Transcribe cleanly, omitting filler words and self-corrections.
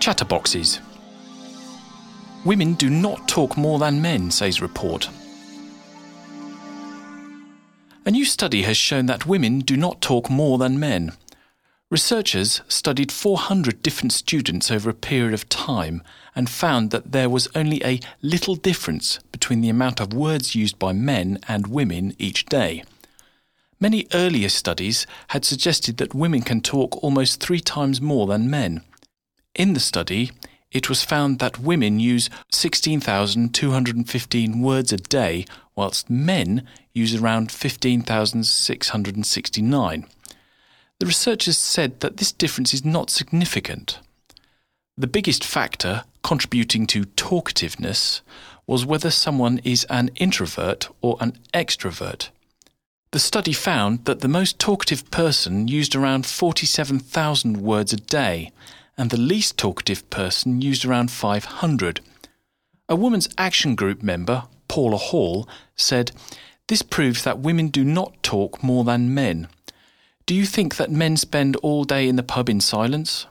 Chatterboxes. Women do not talk more than men, says report. A new study has shown that women do not talk more than men. Researchers studied 400 different students over a period of time and found that there was only a little difference between the amount of words used by men and women each day. Many earlier studies had suggested that women can talk almost 3 times more than men. In the study, it was found that women use 16,215 words a day, whilst men use around 15,669. The researchers said that this difference is not significant. The biggest factor contributing to talkativeness was whether someone is an introvert or an extrovert. The study found that the most talkative person used around 47,000 words a day, and the least talkative person used around 500. A Women's Action Group member, Paula Hall, said, "This proves that women do not talk more than men. Do you think that men spend all day in the pub in silence?